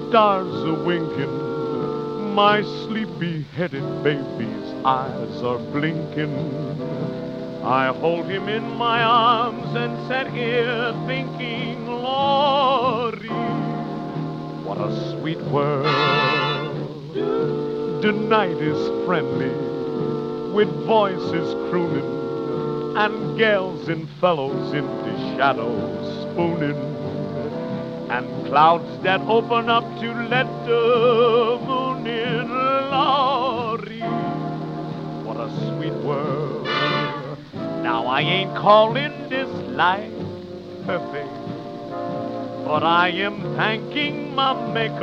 stars a-winking, my sleepy-headed baby's eyes are blinking. I hold him in my arms and sit here thinking, Lordy, what a sweet world. The night is friendly, with voices crooning, and gals and fellows in the shadows spooning, and clouds that open up to let the moon in. Lordy, what a sweet world. Now I ain't calling this life perfect, but I am thanking my Maker